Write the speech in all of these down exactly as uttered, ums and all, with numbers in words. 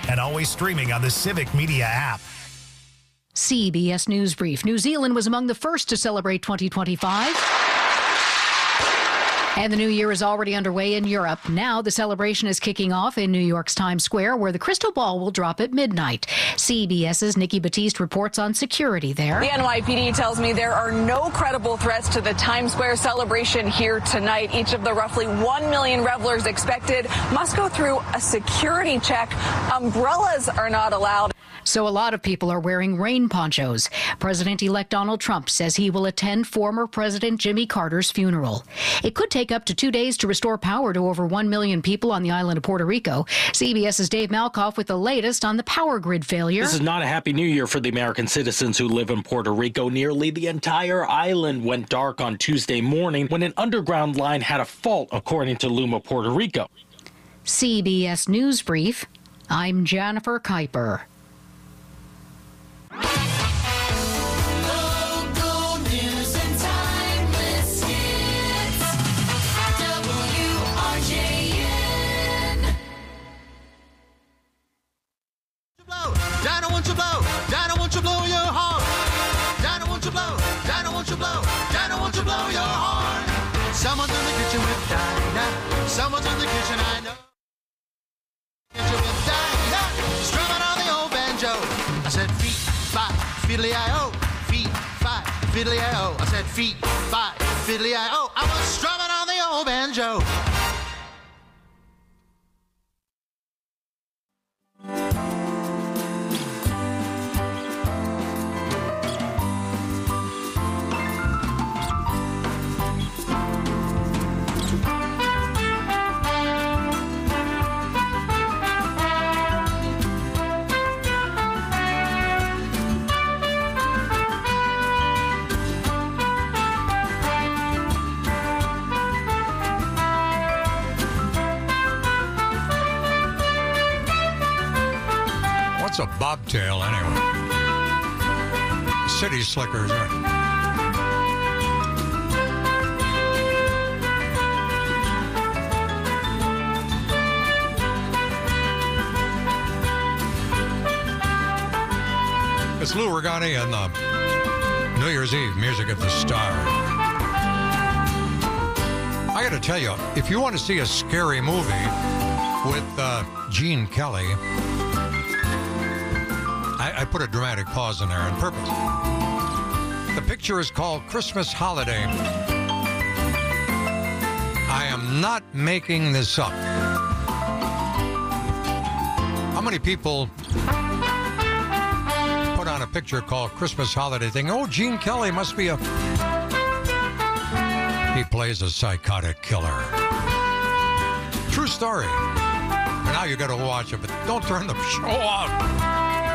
and always streaming on the Civic Media app. C B S News Brief. New Zealand was among the first to celebrate twenty twenty-five. And the new year is already underway in Europe. Now the celebration is kicking off in New York's Times Square, where the crystal ball will drop at midnight. CBS's Nikki Battiste reports on security there. The N Y P D tells me there are no credible threats to the Times Square celebration here tonight. Each of the roughly one million revelers expected must go through a security check. Umbrellas are not allowed. So a lot of people are wearing rain ponchos. President-elect Donald Trump says he will attend former President Jimmy Carter's funeral. It could take up to two days to restore power to over one million people on the island of Puerto Rico. CBS's Dave Malkoff with the latest on the power grid failure. This is not a happy new year for the American citizens who live in Puerto Rico. Nearly the entire island went dark on Tuesday morning when an underground line had a fault, according to Luma, Puerto Rico. C B S News Brief. I'm Jennifer Kuiper. Local news and timeless hits. W R J N. Dinah, won't you blow? Dinah, won't you blow your horn? Dinah, won't you blow? Dinah, won't you blow? Dinah, won't you blow your horn? Someone's in the kitchen with Dinah. Someone's in the kitchen, I know. Kitchen with Dinah, strumming on the old banjo. I said feet, five, fiddly-I-O. Feet, five, fiddly-I-O. I said feet, five, fiddly-I-O. I was strumming on the old banjo. What's a bobtail, anyway? City slickers. Right? It's Lou Regani and the New Year's Eve music at the Star. I got to tell you, if you want to see a scary movie with uh, Gene Kelly, I, I put a dramatic pause in there on purpose. The picture is called Christmas Holiday. I am not making this up. How many people put on a picture called Christmas Holiday thinking, oh, Gene Kelly must be a... He plays a psychotic killer. True story. And now you got to watch it, but don't turn the show off.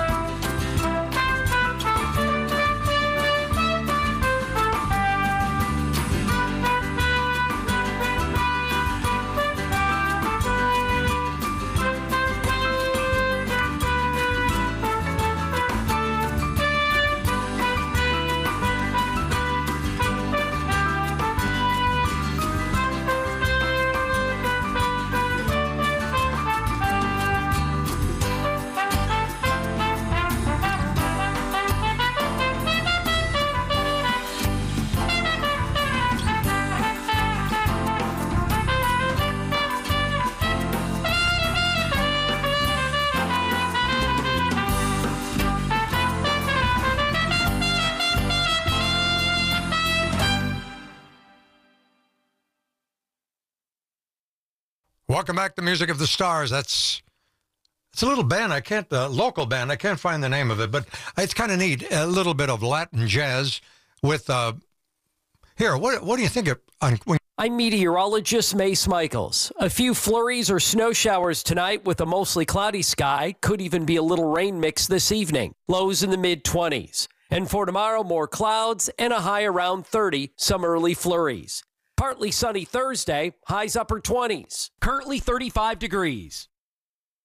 Welcome back to Music of the Stars. That's it's a little band. I can't, uh, local band. I can't find the name of it, but it's kind of neat. A little bit of Latin jazz with, uh, here, what what do you think of? On, when I'm meteorologist Mace Michaels. A few flurries or snow showers tonight with a mostly cloudy sky. Could even be a little rain mix this evening. Lows in the mid twenties. And for tomorrow, more clouds and a high around thirty, some early flurries. Partly sunny Thursday, highs upper twenties. Currently thirty-five degrees.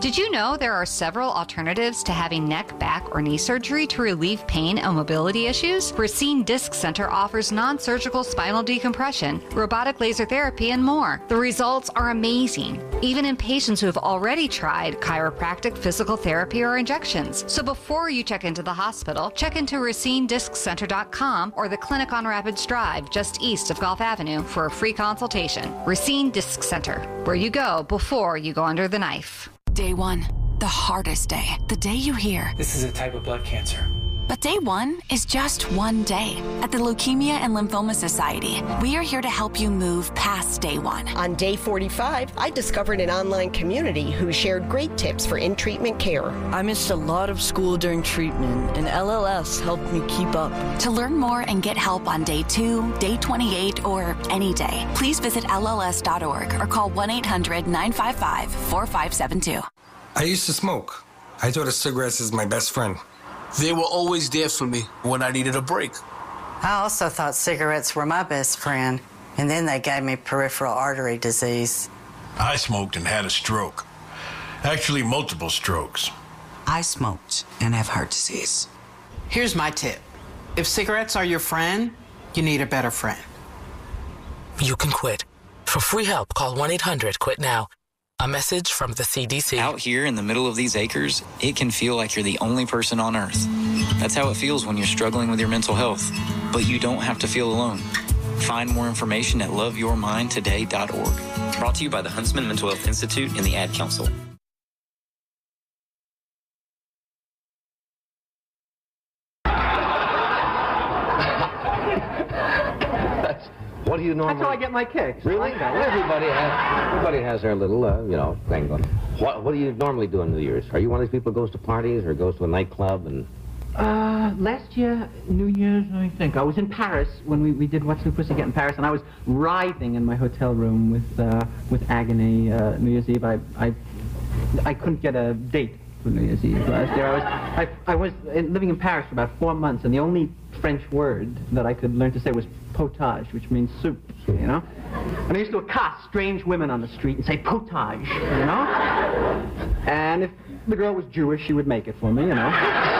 Did you know there are several alternatives to having neck, back, or knee surgery to relieve pain and mobility issues? Racine Disc Center offers non-surgical spinal decompression, robotic laser therapy, and more. The results are amazing, even in patients who have already tried chiropractic, physical therapy, or injections. So before you check into the hospital, check into racine disc center dot com or the clinic on Rapids Drive, just east of Gulf Avenue, for a free consultation. Racine Disc Center, where you go before you go under the knife. Day one, the hardest day. The day you hear, this is a type of blood cancer. But day one is just one day. At the Leukemia and Lymphoma Society, we are here to help you move past day one. On day forty-five, I discovered an online community who shared great tips for in-treatment care. I missed a lot of school during treatment, and L L S helped me keep up. To learn more and get help on day two, day twenty-eight, or any day, please visit L L S dot org or call one eight hundred nine five five four five seven two. I used to smoke. I thought of cigarettes as my best friend. They were always there for me when I needed a break. I also thought cigarettes were my best friend, and then they gave me peripheral artery disease. I smoked and had a stroke. Actually, multiple strokes. I smoked and have heart disease. Here's my tip. If cigarettes are your friend, you need a better friend. You can quit. For free help, call one eight hundred quit now. A message from the C D C. Out here in the middle of these acres, it can feel like you're the only person on Earth. That's how it feels when you're struggling with your mental health. But you don't have to feel alone. Find more information at love your mind today dot org. Brought to you by the Huntsman Mental Health Institute and the Ad Council. What do you normally... That's how I get my kicks. Really? Like that. Well, everybody has, everybody has their little, uh, you know, thing going. What, what do you normally do on New Year's? Are you one of these people who goes to parties or goes to a nightclub and... Uh, last year, New Year's, let me think. I was in Paris when we, we did What's New Pussycat in Paris, and I was writhing in my hotel room with uh, with agony. Uh, New Year's Eve, I, I I couldn't get a date for New Year's Eve last year. I was I, I was living in Paris for about four months, and the only French word that I could learn to say was potage, which means soup, you know? And I used to accost strange women on the street and say potage, you know? And if the girl was Jewish, she would make it for me, you know?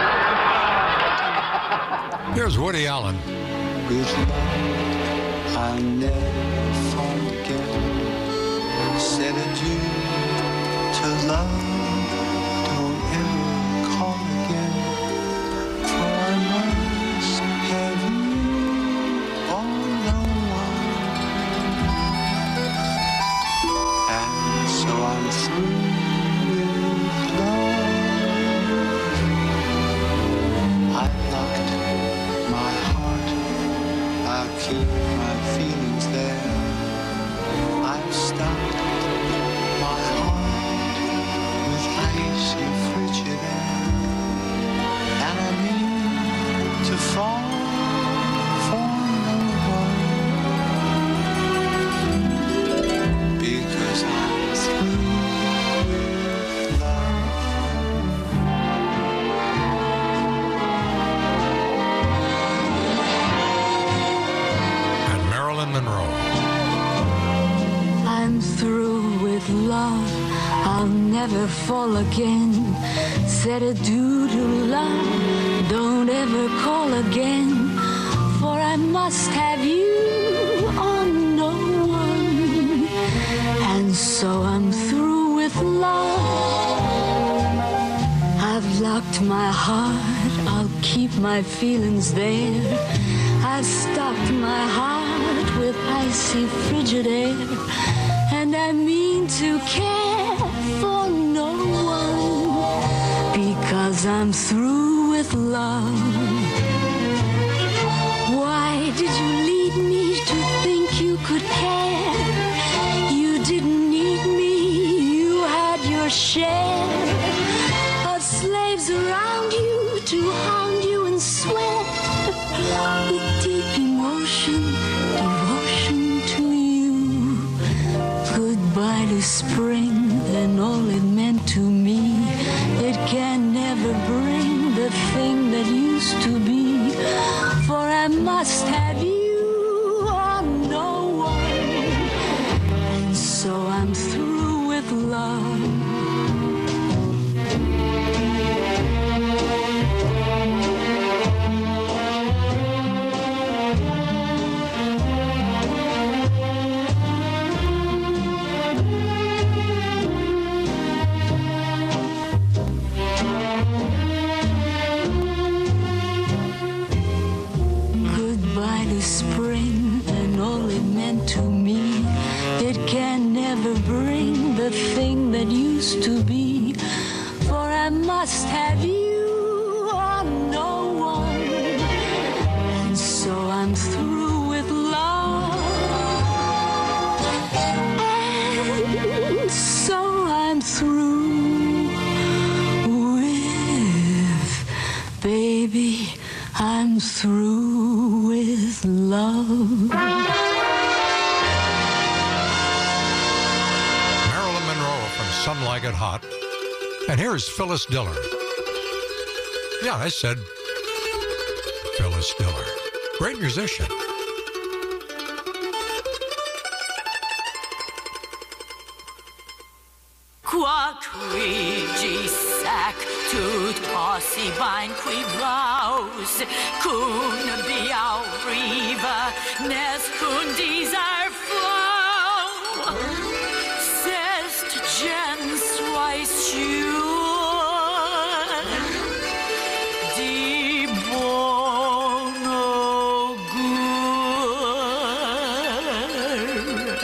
Here's Woody Allen. With love, I'll never forget. Said adieu to love. Don't ever call again. For I must have you all no one. And so I'm through with love. I locked my heart, I'll keep my feelings there. I've stopped my heart with icy frigid air. And I mean to fall for no one, because I'm through with love. Marilyn Monroe. I'm through with love, I'll never fall again. Said adieu to love, don't ever call again. For I must have you on no one. And so I'm through with love. I've locked my heart, I'll keep my feelings there. I've stopped my heart with icy frigid air, and I mean to care for no one, because I'm through with love. Why did you lead me to think you could care? You didn't need me, you had your share of slaves around you to hound you and swear. With deep emotion, devotion to you. Goodbye to spring and all it meant to me. It can never bring the thing that used to be. For I must have you or no one. And so I'm through with love. must have you or no one. And so I'm through with love. And so I'm through with, baby, I'm through with love. Marilyn Monroe from Some Like It Hot. And here's Phyllis Diller. Yeah, I said Phyllis Diller. Great musician. Qua qui sac tout aussi bien qui braus kun biau riva nes kun dieser flow sest gens weiß sure die bono good.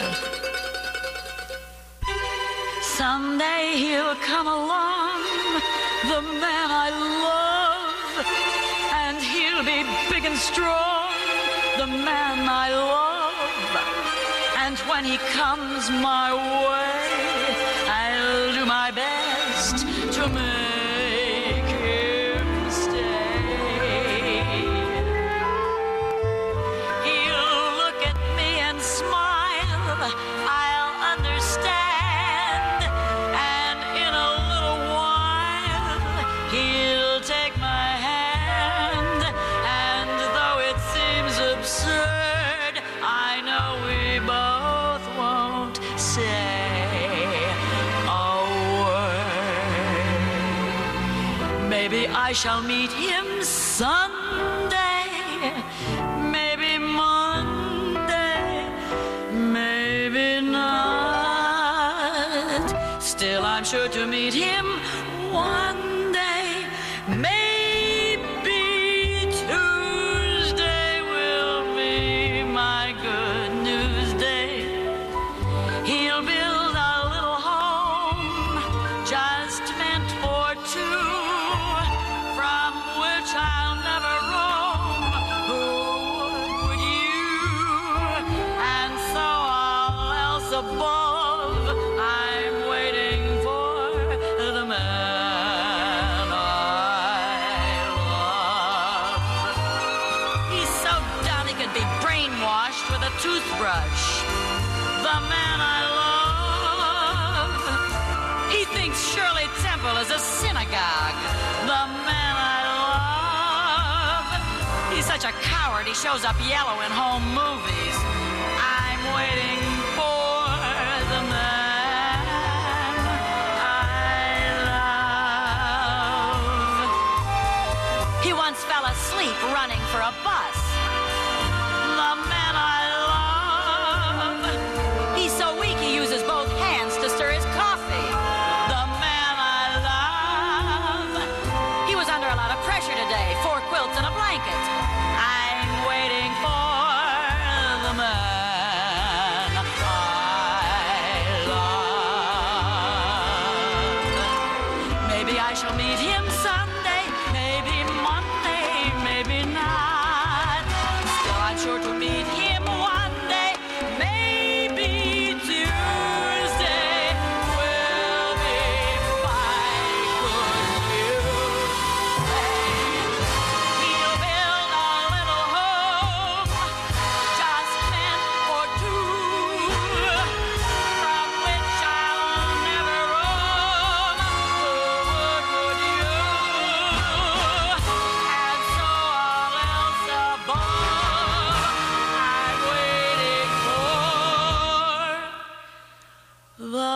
Someday he'll come along, the man I love, and he'll be big and strong, the man I love. And when he comes my way, I'll do my best to make him stay. He'll look at me and smile, I'll understand. Maybe I shall meet him Sunday, maybe Monday, maybe not. Still, I'm sure to meet him one day. Maybe Tuesday will be my good news day. He'll build a little home just meant for two, from which I'll never roam. Who would you? And so all else above, I'm waiting for the man I love. He's so dumb he can be brainwashed with a toothbrush. The man I love. He thinks Shirley Temple is a synagogue. The man I love. He's such a coward, he shows up yellow in home movies. I'm waiting for the man I love. He once fell asleep running for a bus. The man I love. He's so weak he uses both hands to stir his coffee. The man I love. He was under a lot of pressure today. Four quilts and a blanket. I'm waiting for the man I love. Maybe I shall meet him Sunday, maybe Monday, maybe not. Still, I'm sure to meet him one day. Maybe Tuesday will be my good news day. He'll build a little home just meant for two, from which I'll never roam. Who would you? And so all else above, I'm waiting for the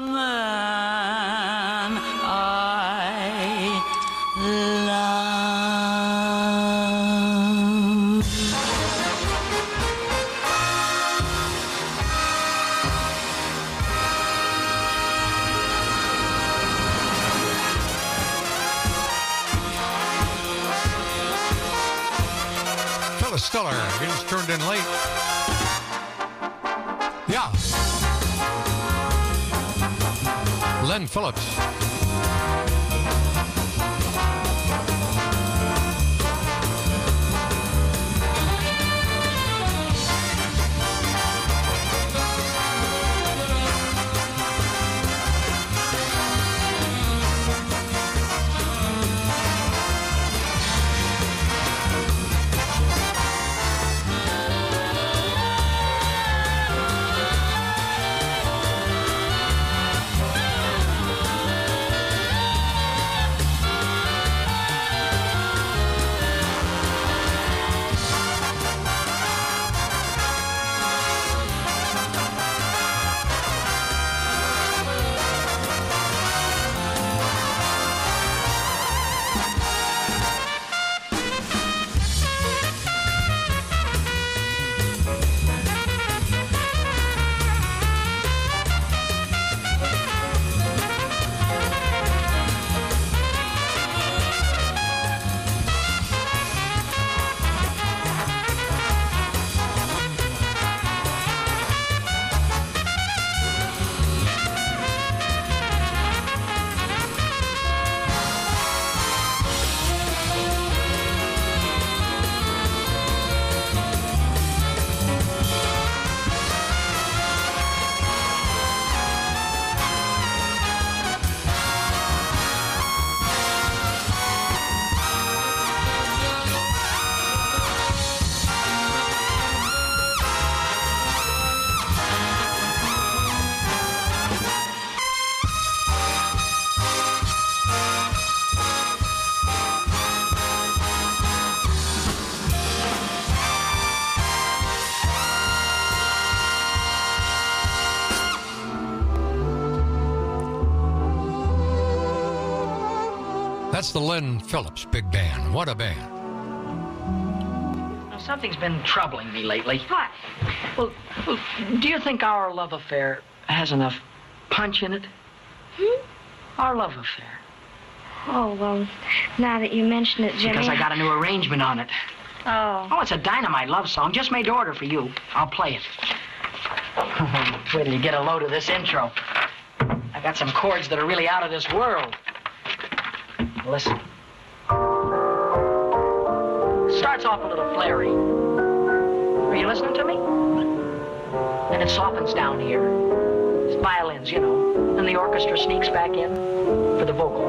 man I love. Phyllis Diller, he just turned in late. Yeah. Len Phillips. That's the Lynn Phillips Big Band. What a band. Now, something's been troubling me lately. What? Well, well, do you think our love affair has enough punch in it? Hmm? Our love affair. Oh, well, now that you mention it, Jimmy... Because I got a new arrangement on it. Oh. Oh, it's a dynamite love song. Just made to order for you. I'll play it. Wait till you get a load of this intro. I got some chords that are really out of this world. Listen. Starts off a little flary. Are you listening to me? And it softens down here. It's violins, you know. And the orchestra sneaks back in for the vocal.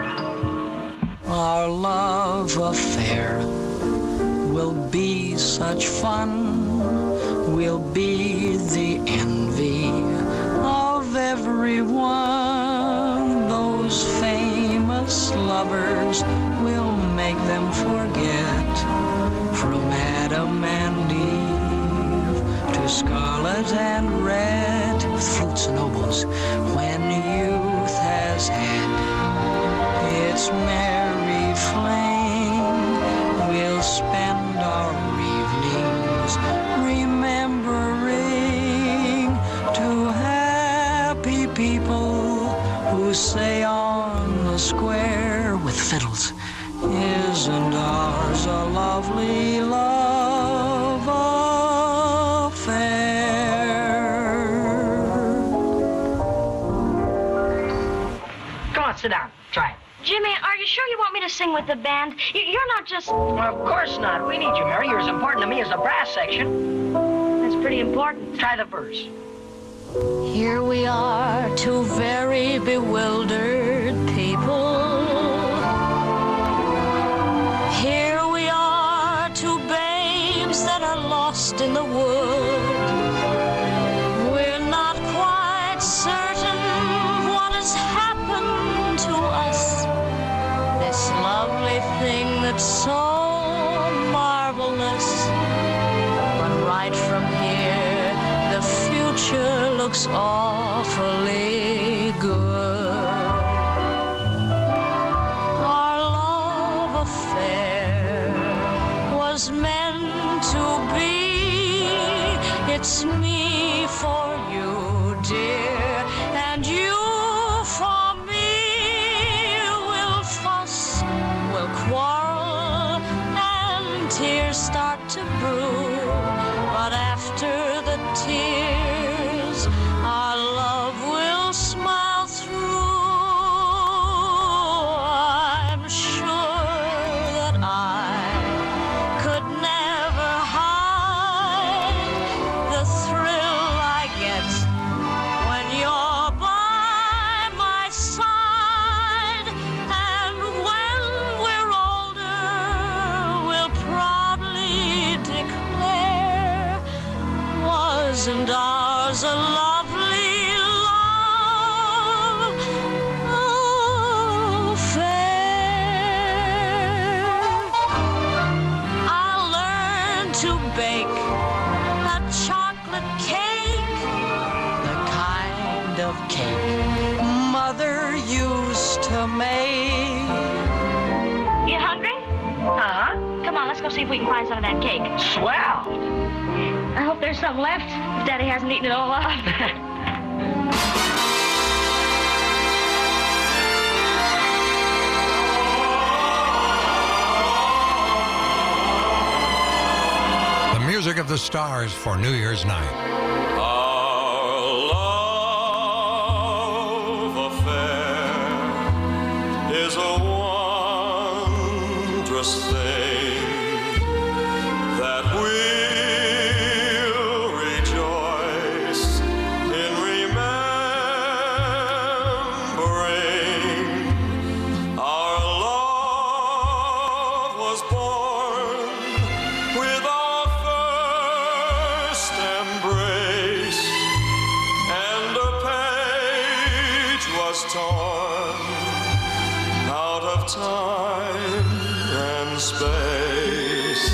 Our love affair will be such fun. We'll be the envy of everyone. Those famous lovers will make them forget. From Adam and Eve to scarlet and red, fruits and nobles, when youth has had its merry flame, we'll spend our evenings remembering two happy people who say on the square with fiddles, isn't ours a lovely love affair? Come on, sit down. Try it. Jimmy, are you sure you want me to sing with the band? You- You're not just... Well, of course not. We need you, Mary. You're as important to me as the brass section. That's pretty important. Try the verse. Here we are, two very bewildered people. Here we are, two babes that are lost in the wood. We're not quite certain what has happened to us. This lovely thing that's so marvelous. But right from here, the future looks awfully good. Our love affair was meant to be. It's me for you, dear, and you for me. We'll fuss, we'll quarrel, and tears start to brew. But after the tears, our love will smile through. I'm sure that I could never hide the thrill I get when you're by my side. And when we're older, we'll proudly declare, wasn't ours a lovely love affair? I'll learn to bake a chocolate cake, the kind of cake Mother used to make. You hungry? Uh-huh. Come on, let's go see if we can find some of that cake. Swell. I hope there's some left, if Daddy hasn't eaten it all up. The music of the stars for New Year's night. Our love affair is a wondrous thing that we'll rejoice in remembering. Our love was born with our first embrace, and a page was torn out of time and space.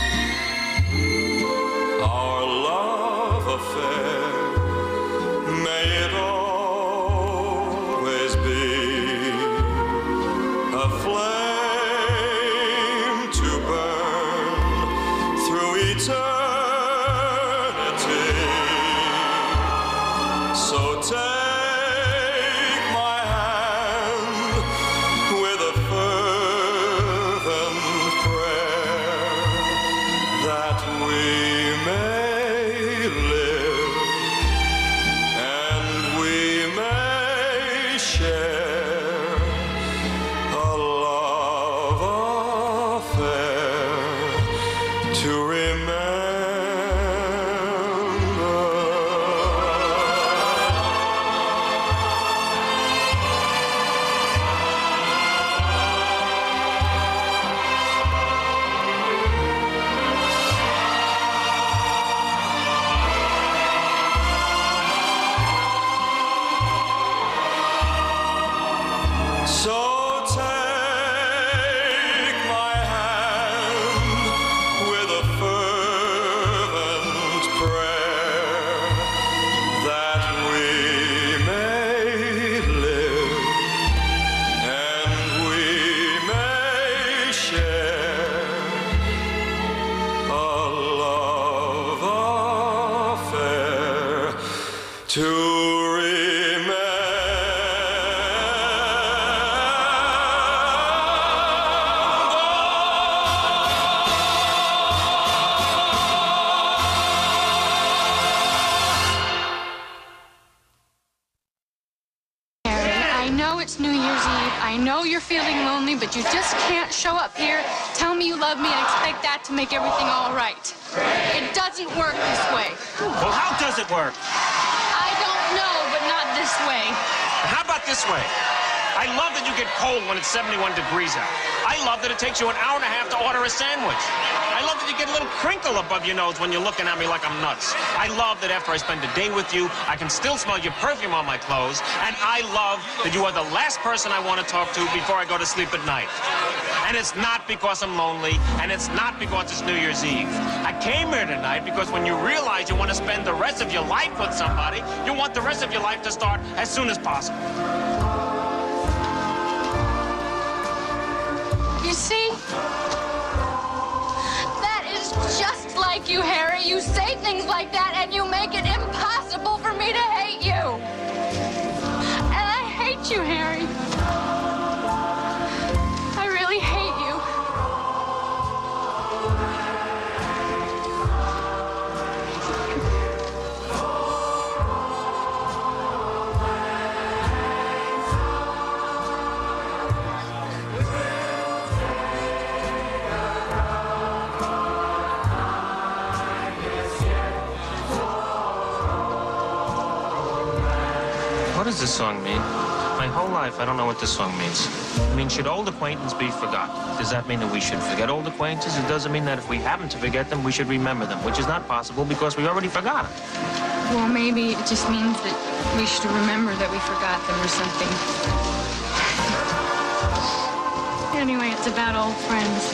Our love affair, may it always be a flame to remember. I know it's New Year's Eve. I know you're feeling lonely, but you just can't show up here, tell me you love me, and expect that to make everything all right. It doesn't work this way. Well, how does it work? I don't know, but not this way. How about this way? I love that you get cold when it's seventy-one degrees out. I love that it takes you an hour and a half to order a sandwich. I love that you get a little crinkle above your nose when you're looking at me like I'm nuts. I love that after I spend a day with you, I can still smell your perfume on my clothes. And I love that you are the last person I want to talk to before I go to sleep at night. And it's not because I'm lonely, and it's not because it's New Year's Eve. I came here tonight because when you realize you want to spend the rest of your life with somebody, you want the rest of your life to start as soon as possible. You see? That is just like you, Harry. You say things like that and you make it impossible for me to hate you. And I hate you, Harry. I really hate you. What does this song mean? My whole life, I don't know what this song means. I mean, should old acquaintances be forgotten? Does that mean that we should forget old acquaintances? It doesn't mean that if we happen to forget them, we should remember them, which is not possible because we already forgot them. Well, maybe it just means that we should remember that we forgot them or something. Anyway, it's about old friends.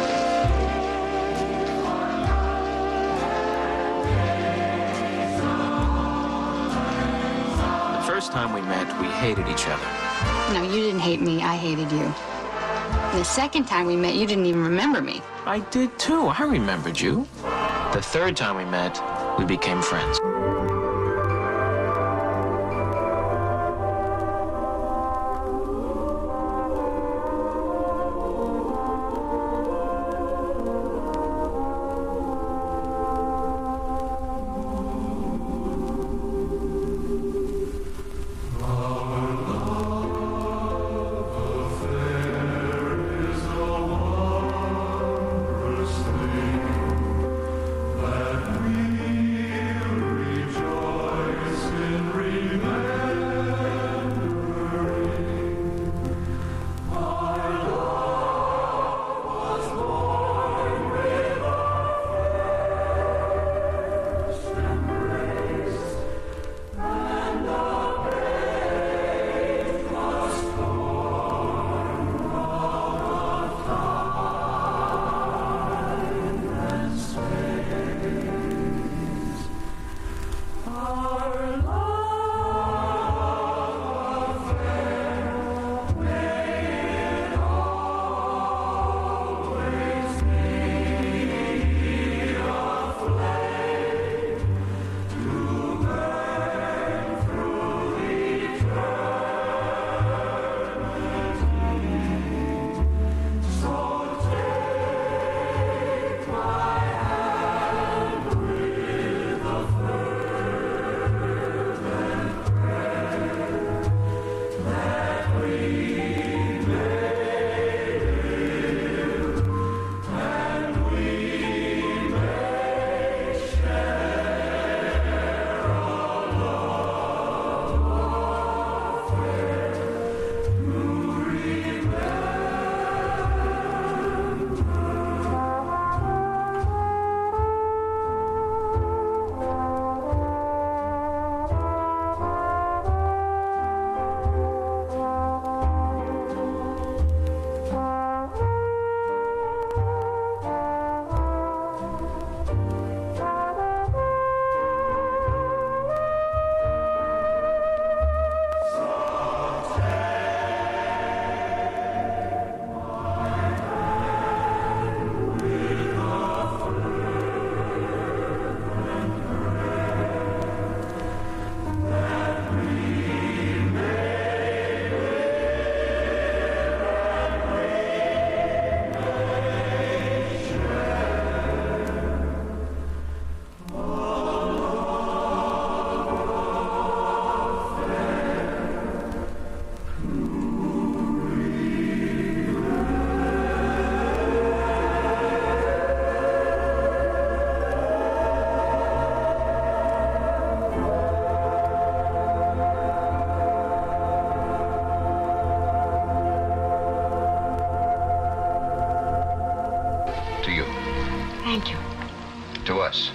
The first time we met, we hated each other. No, you didn't hate me. I hated you. And the second time we met, you didn't even remember me. I did too. I remembered you. The third time we met, we became friends. That we Thank you. To us.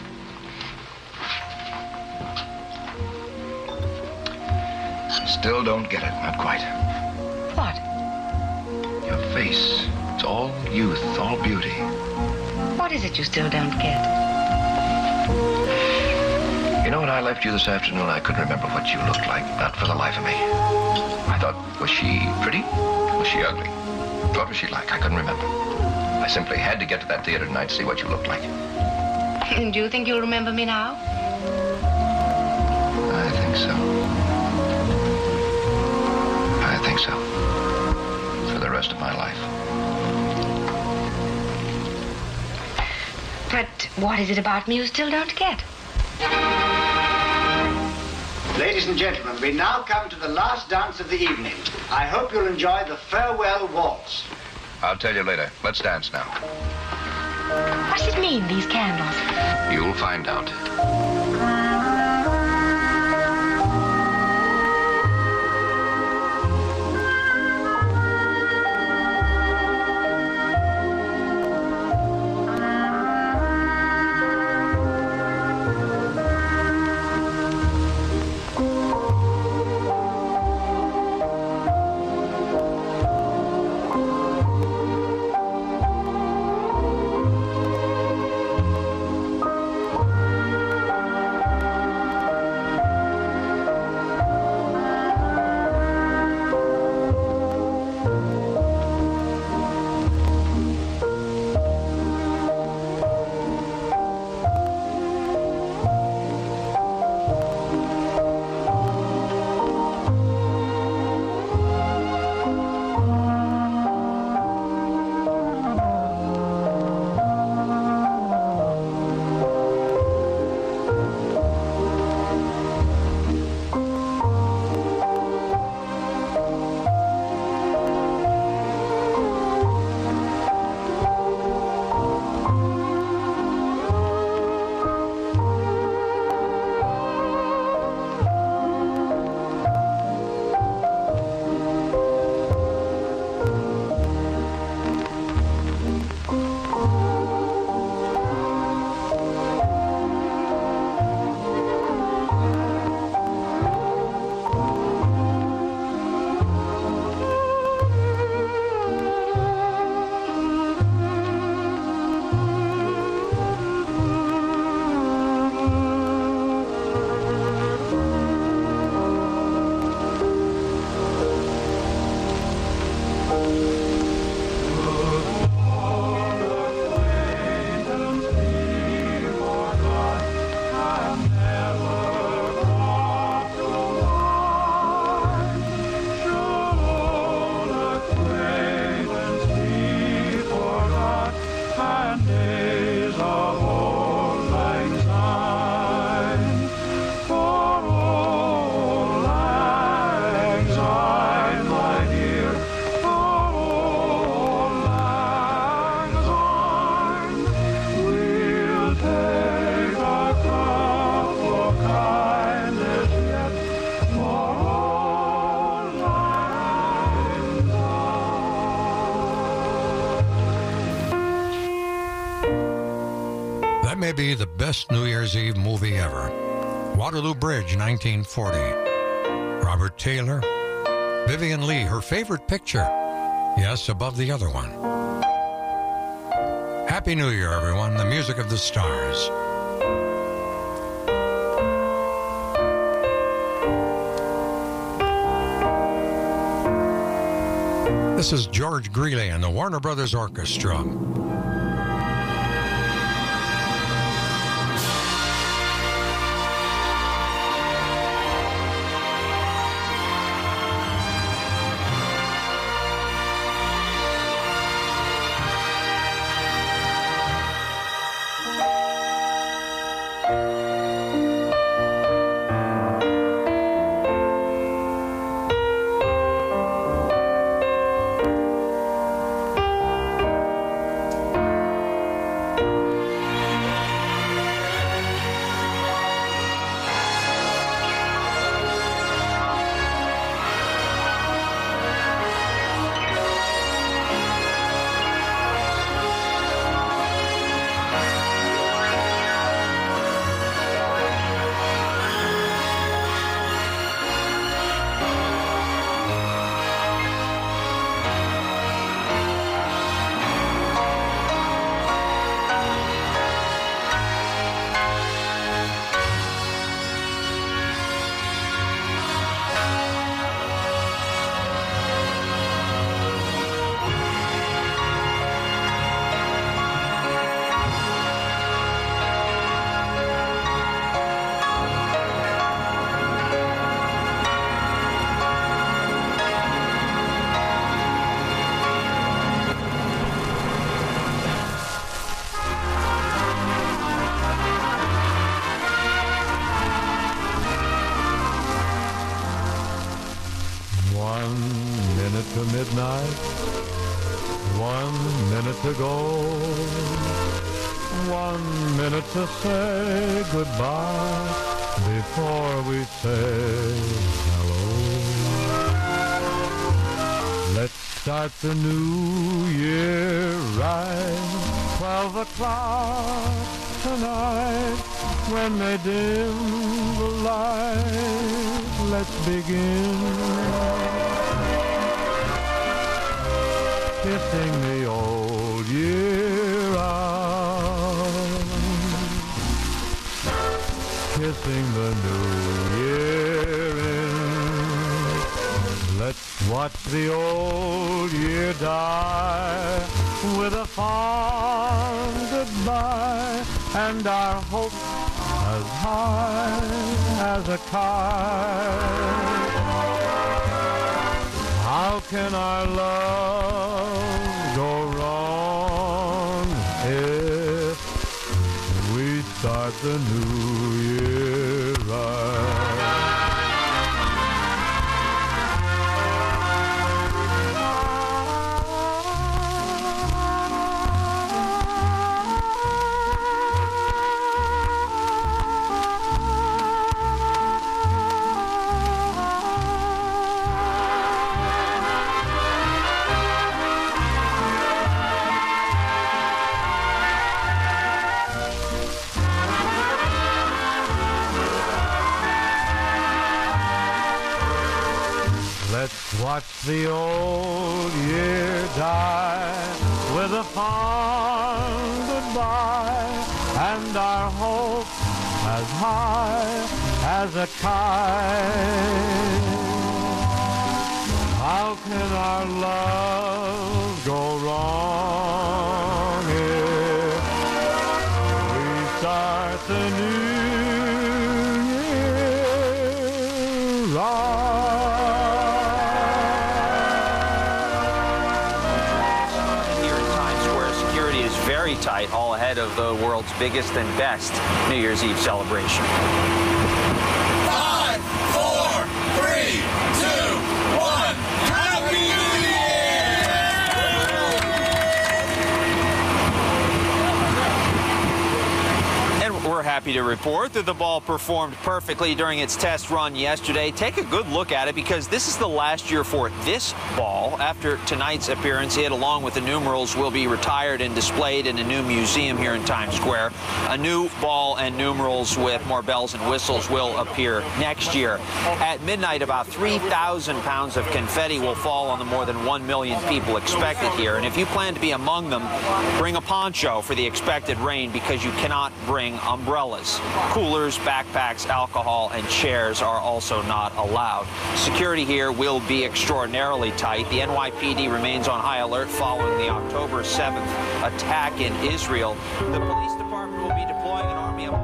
Still don't get it, not quite. What? Your face. It's all youth, all beauty. What is it you still don't get? You know, when I left you this afternoon, I couldn't remember what you looked like. Not for the life of me. I thought, was she pretty? Was she ugly? What was she like? I couldn't remember. I simply had to get to that theater tonight to see what you looked like. And do you think you'll remember me now? I think so. I think so. For the rest of my life. But what is it about me you still don't get? Ladies and gentlemen, we now come to the last dance of the evening. I hope you'll enjoy the farewell waltz. I'll tell you later. Let's dance now. What does it mean, these candles? You'll find out. May be the best New Year's Eve movie ever. Waterloo Bridge, nineteen forty. Robert Taylor. Vivian Leigh, her favorite picture. Yes, above the other one. Happy New Year, everyone. The music of the stars. This is George Greeley and the Warner Brothers Orchestra. One minute to go, one minute to say goodbye before we say hello. Let's start the new year right, twelve o'clock tonight, when they dim the light. Let's begin kissing the old year out, kissing the new year in. Let's watch the old year die with a fond goodbye, and our hope as high as a kite. How can our love go wrong if we start the new year right? Let's watch the old year die with a fond goodbye, and our hope as high as a kite. How can our love go wrong if we start the new year right? Very tight, all ahead of the world's biggest and best New Year's Eve celebration. Five, four, three, two, one. Happy New Year! And we're happy to report that the ball performed perfectly during its test run yesterday. Take a good look at it, because this is the last year for this ball. After tonight's appearance, it, along with the numerals, will be retired and displayed in a new museum here in Times Square. A new ball and numerals with more bells and whistles will appear next year. At midnight, about three thousand pounds of confetti will fall on the more than one million people expected here. And if you plan to be among them, bring a poncho for the expected rain, because you cannot bring umbrellas. Coolers, backpacks, alcohol, and chairs are also not allowed. Security here will be extraordinarily tight. The N Y P D remains on high alert following the October seventh attack in Israel. The police department will be deploying an army of...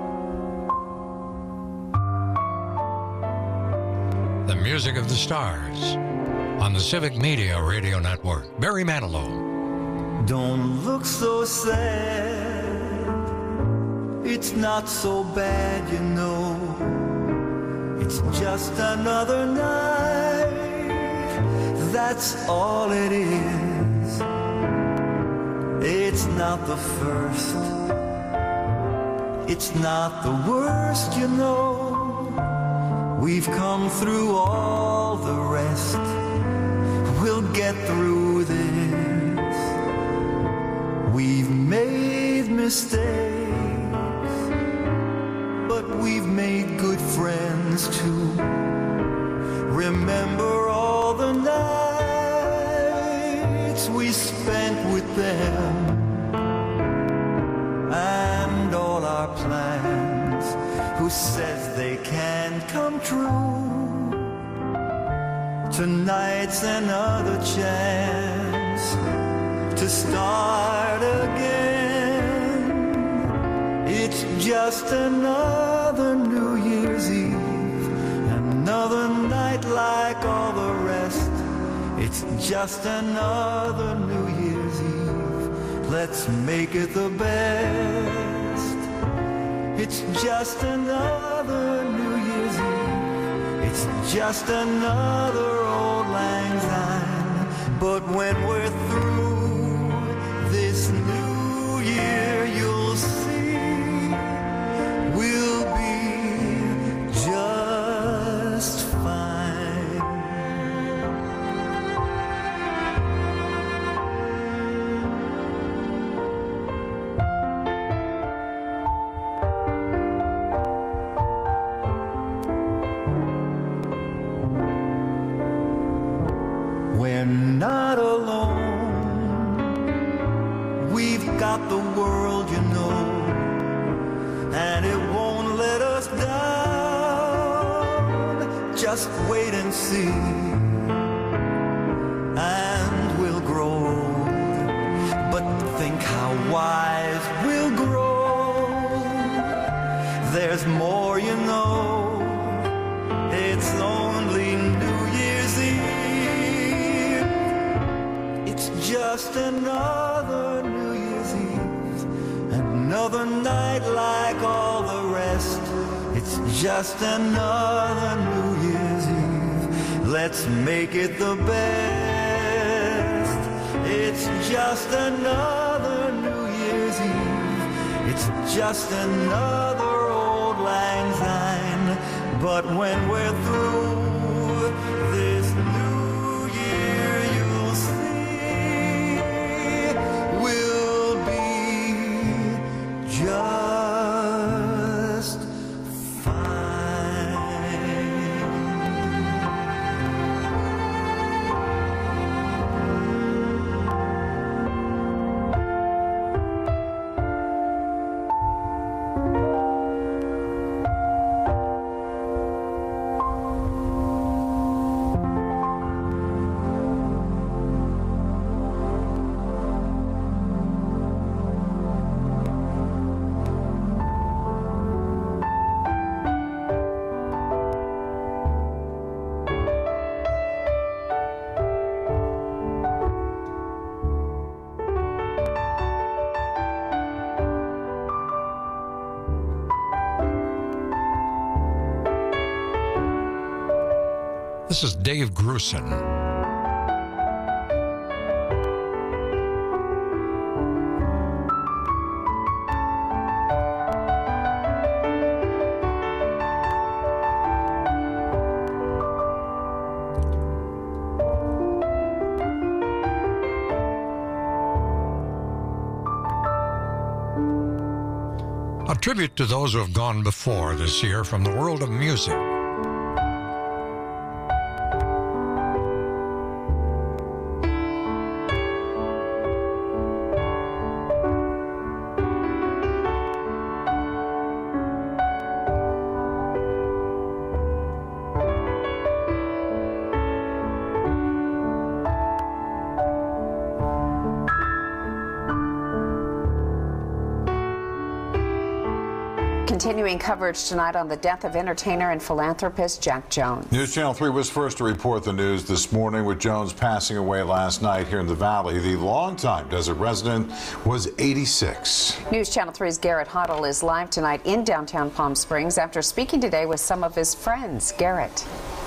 The music of the stars on the Civic Media Radio Network. Barry Manilow. Don't look so sad. It's not so bad, you know. It's just another night. That's all it is. It's not the first. It's not the worst, you know. We've come through all the rest. We'll get through this. We've made mistakes, but we've made good friends too. Remember all the nights we spent with them, and all our plans, who says they can't come true. Tonight's another chance to start again. It's just another New Year's Eve, another night like all the rest. It's just another New Year's Eve. Let's make it the best. It's just another New Year's Eve. It's just another old lang syne, But when we're through this new year, you'll see we'll be just fine. We're not alone. We've got the world, you know, and it won't let us down. Just wait and see, and we'll grow old. But think how wise we'll grow. There's more, you know. It's only New Year's Eve. It's just another New Year's Eve, another night like all the rest. It's just another New Year's Eve. Let's make it the best. It's just another New Year's Eve. It's just another old lang syne. But when we're through this new year, you'll see we'll be just This is Dave Grusin. A tribute to those who have gone before this year from the world of music. Continuing coverage tonight on the death of entertainer and philanthropist Jack Jones. News Channel three was first to report the news this morning, with Jones passing away last night here in the Valley. The longtime desert resident was eighty-six. News Channel three's Garrett Hoddle is live tonight in downtown Palm Springs after speaking today with some of his friends. Garrett.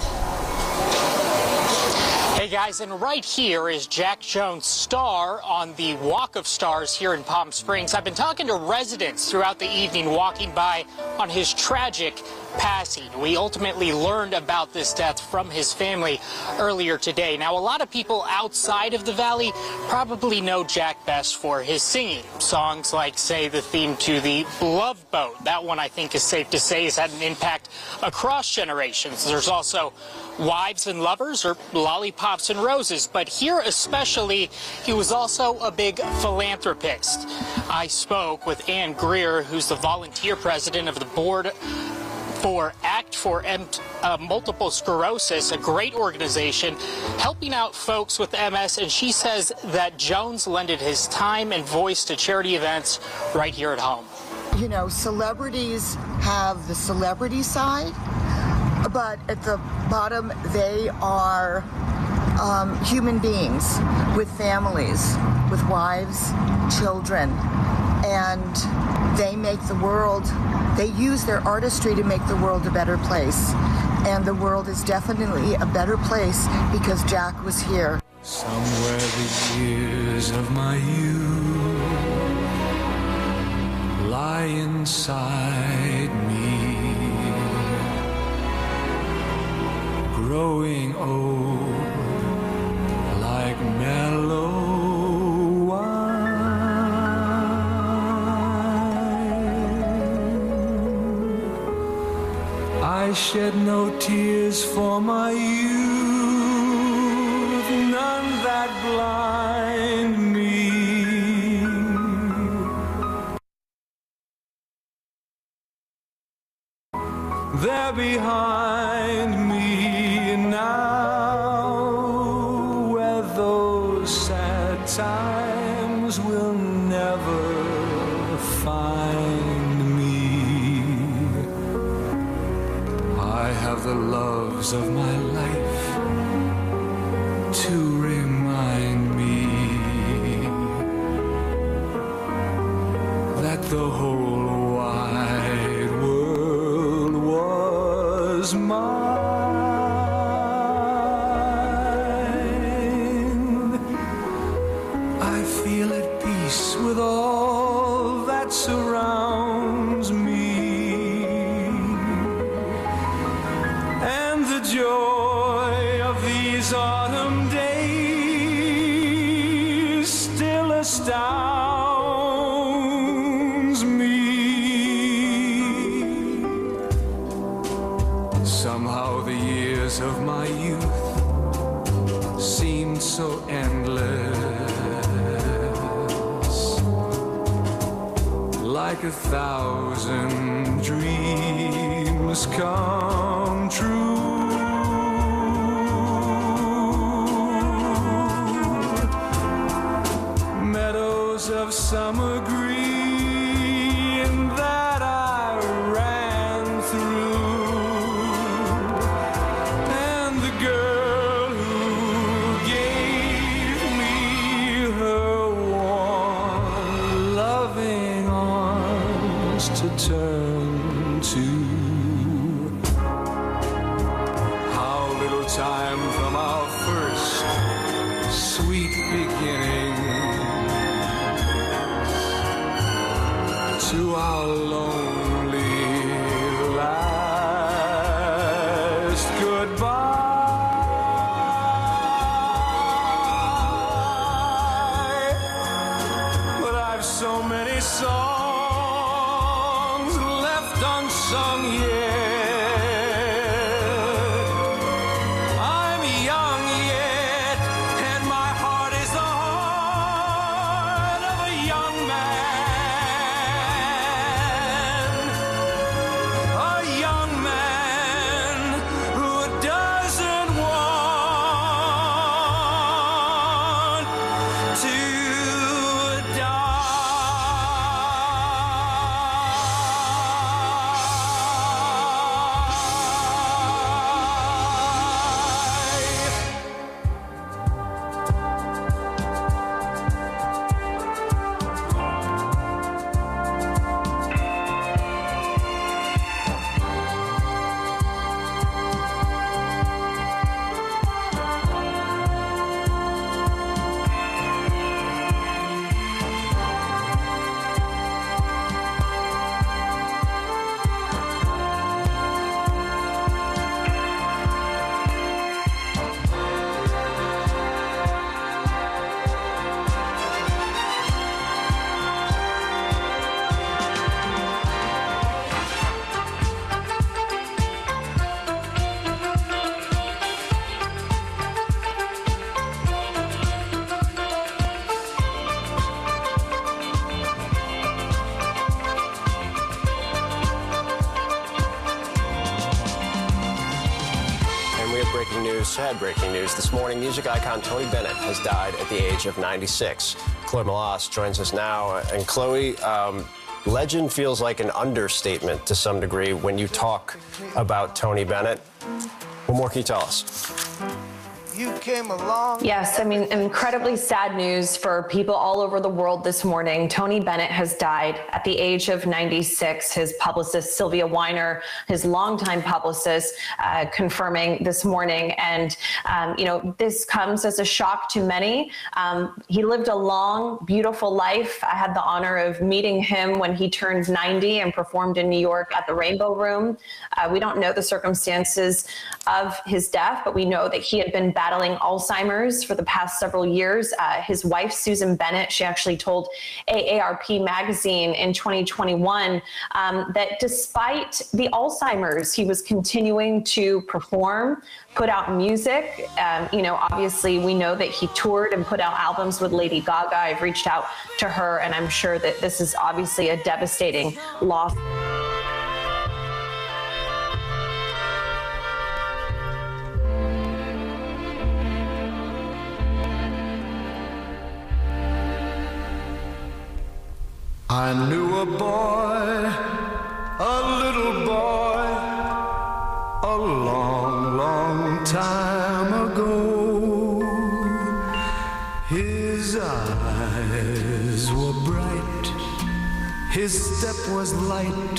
Hey guys, and right here is Jack Jones' star on the Walk of Stars here in Palm Springs. I've been talking to residents throughout the evening walking by on his tragic passing. We ultimately learned about this death from his family earlier today. Now, a lot of people outside of the Valley probably know Jack best for his singing. Songs like, say, the theme to the Love Boat. That one, I think, is safe to say has had an impact across generations. There's also Wives and Lovers, or Lollipops and Roses. But here especially, he was also a big philanthropist. I spoke with Ann Greer, who's the volunteer president of the board for Act for M uh, Multiple Sclerosis, a great organization helping out folks with M S, and she says that Jones lended his time and voice to charity events right here at home. You know, celebrities have the celebrity side, but at the bottom they are um, human beings with families, with wives, children, and they make the world, they use their artistry to make the world a better place. And the world is definitely a better place because Jack was here. Somewhere the years of my youth lie inside me, growing old like mellow wine. I shed no tears for my youth, none that blind me. They're behind me now, where those sad times will never find me. I have the loves of my life to remind me that the whole wide world was mine. I feel at peace with all that surrounds me, and the joy of these autumn days still astounds me. Somehow the years of my youth seemed so endless, like a thousand dreams come true. Meadows of summer green that I ran through, and the girl who gave me her warm, loving arms to turn to. How little time from our first sweet beginning to our lonely last goodbye. But I've so many songs left unsung yet. I'm young yet, and my heart is the heart of a young man. A young man who doesn't want to Breaking news, sad breaking news. This morning, music icon Tony Bennett has died at the age of ninety-six. Chloe Melas joins us now. And Chloe, um, legend feels like an understatement to some degree when you talk about Tony Bennett. What more can you tell us? you came along. Yes, I mean, incredibly sad news for people all over the world this morning. Tony Bennett has died at the age of ninety-six. His publicist, Sylvia Weiner, his longtime publicist, uh, confirming this morning. And, um, you know, this comes as a shock to many. Um, he lived a long, beautiful life. I had the honor of meeting him when he turned ninety and performed in New York at the Rainbow Room. Uh, we don't know the circumstances of his death, but we know that he had been battling Alzheimer's for the past several years. Uh, his wife, Susan Bennett, she actually told A A R P magazine in twenty twenty-one um, that despite the Alzheimer's, he was continuing to perform, put out music. Um, you know, obviously we know that he toured and put out albums with Lady Gaga. I've reached out to her, and I'm sure that this is obviously a devastating loss. I knew a boy, a little boy, a long, long time ago. His eyes were bright, his step was light,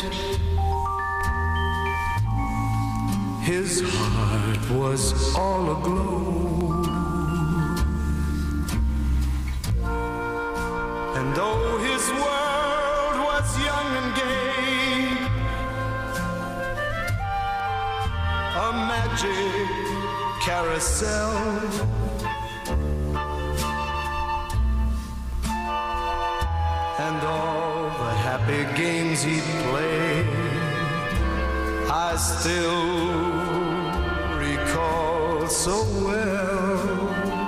his heart was all aglow. And though his world was young and gay, a magic carousel, and all the happy games he'd play, I still recall so well.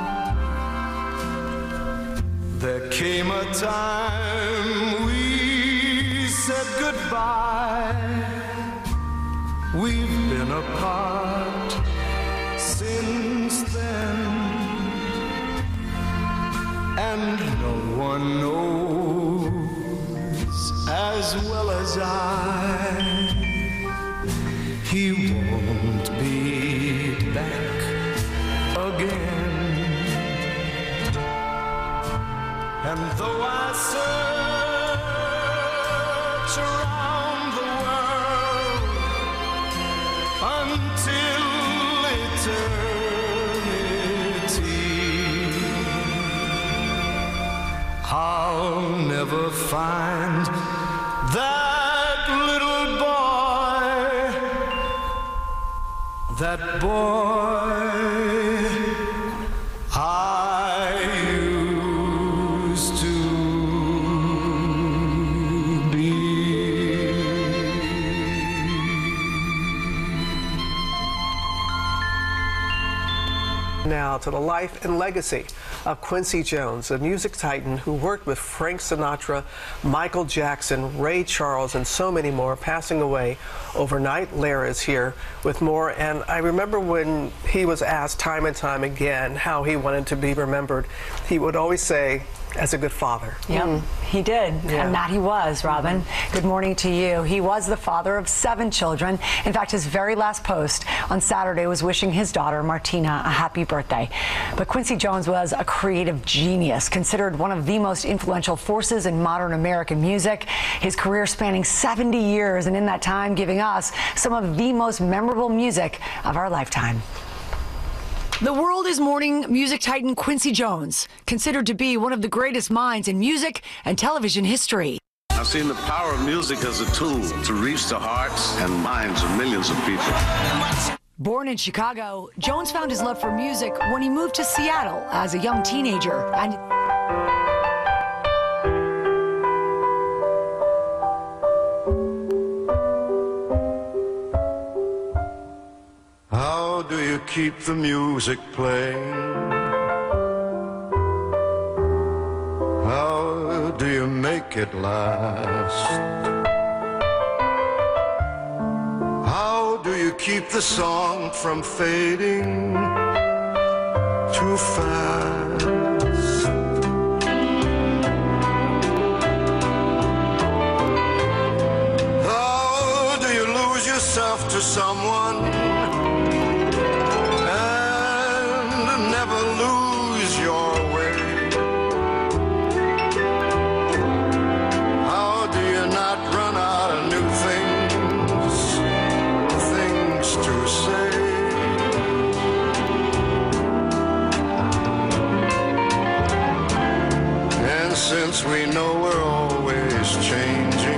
There came a time we said goodbye. We've been apart since then, and no one knows as well as I, he won't be back again. And though I search around the world until eternity, I'll never find that little boy, that boy I used to be. Now to the life and legacy of Quincy Jones, a music titan who worked with Frank Sinatra, Michael Jackson, Ray Charles, and so many more, passing away overnight. Lara is here with more. And I remember when he was asked time and time again how he wanted to be remembered, he would always say, as a good father. Yep, mm. he did, Yeah. and that he was, Robin. Mm-hmm. Good morning to you. He was the father of seven children. In fact, his very last post on Saturday was wishing his daughter, Martina, a happy birthday. But Quincy Jones was a creative genius, considered one of the most influential forces in modern American music. His career spanning seventy years, and in that time giving us some of the most memorable music of our lifetime. The world is mourning music titan Quincy Jones, considered to be one of the greatest minds in music and television history. I've seen the power of music as a tool to reach the hearts and minds of millions of people. Born in Chicago, Jones found his love for music when he moved to Seattle as a young teenager. And How do you keep the music playing? How do you make it last? How do you keep the song from fading too fast? How do you lose yourself to someone and And since we know we're always changing,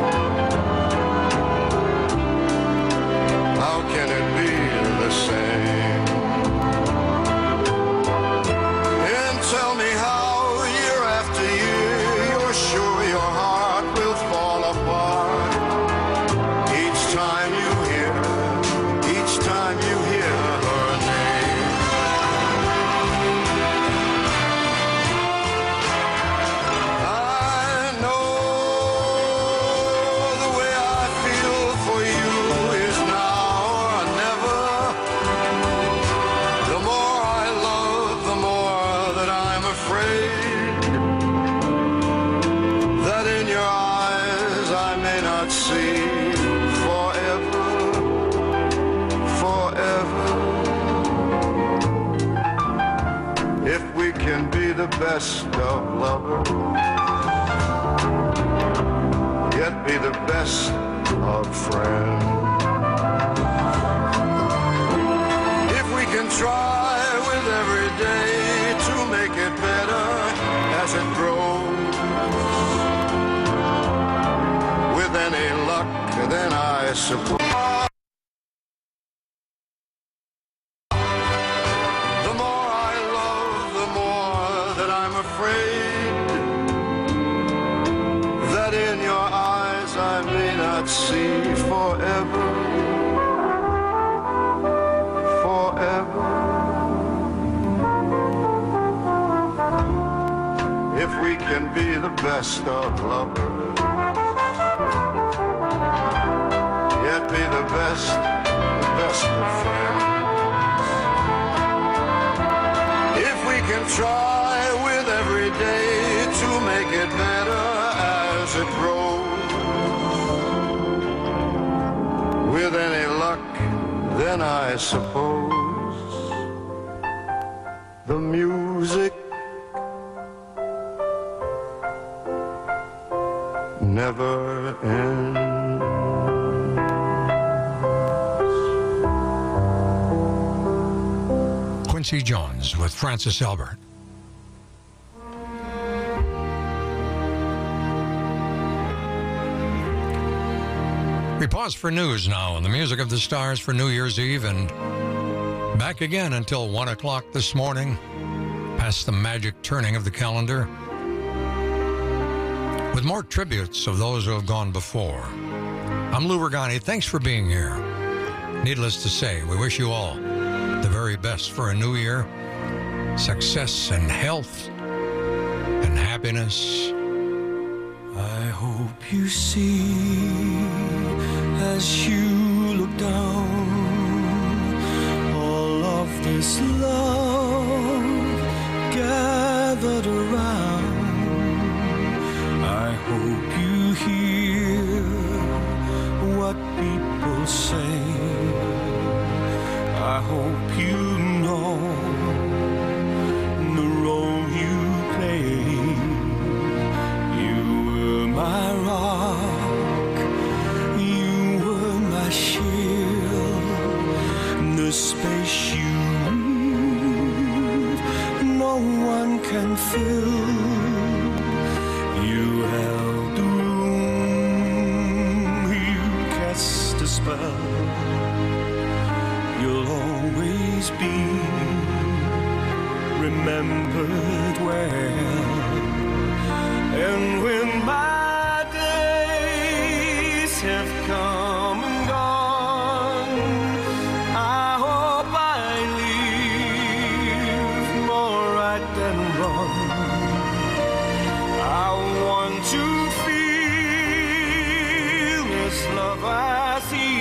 how can it be the same? And tell me how year after year you're sure your heart will fall apart each time you hear, each time you hear her name. I know the way I feel for you is now or never. The more I love, the more that I'm afraid that in your eyes I may not see forever, forever. If we can be the best of lovers, yet be the best of friends. If we can try with every day to make it better as it grows, with any luck, then I suppose the more I love, the more that I'm afraid that in your eyes I may not see forever, forever. If we can be the best of lovers, yet be the best, the best of friends. If we can try with every day to make it better as it grows, with any luck, then I suppose the music never ends. Quincy Jones with Francis Albert. We pause for news now and the music of the stars for New Year's Eve, and back again until one o'clock this morning, past the magic turning of the calendar, with more tributes of those who have gone before. I'm Lou Regani. Thanks for being here. Needless to say, we wish you all the very best for a new year. Success and health and happiness. I hope you see as you look down all of this love gathered around. I hope you hear what people say. I hope you know the role you play. You were my rock, you were my shield, the space you leave, no one can fill. You held the room, you cast a spell. You'll always be remembered well. And when my days have come and gone, I hope I live more right than wrong. I want to feel this love I see.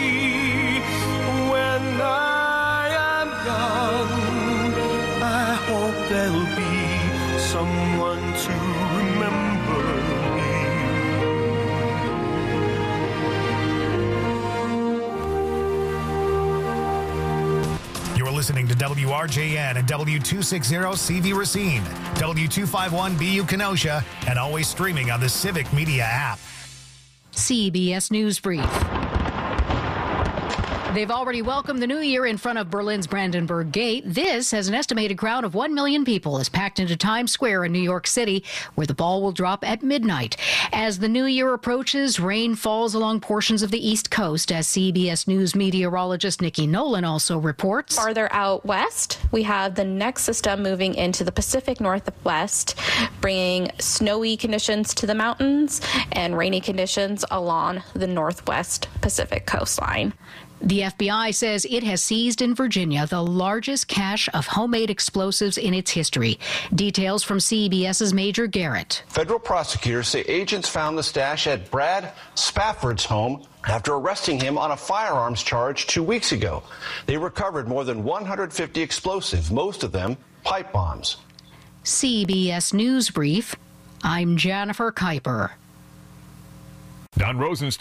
When I am gone, I hope there'll be someone to remember me. You're listening to W R J N and W two sixty C V Racine, W two fifty-one B U Kenosha, and always streaming on the Civic Media app. C B S News Brief. They've already welcomed the new year in front of Berlin's Brandenburg Gate. This has an estimated crowd of one million people is packed into Times Square in New York City, where the ball will drop at midnight. As the new year approaches, rain falls along portions of the East Coast, as C B S News meteorologist Nikki Nolan also reports. Farther out west, we have the next system moving into the Pacific Northwest, bringing snowy conditions to the mountains and rainy conditions along the northwest Pacific coastline. The F B I says it has seized in Virginia the largest cache of homemade explosives in its history. Details from CBS's Major Garrett. Federal prosecutors say agents found the stash at Brad Spafford's home after arresting him on a firearms charge two weeks ago. They recovered more than one hundred fifty explosives, most of them pipe bombs. C B S News Brief. I'm Jennifer Kuiper. Don Rosenstock.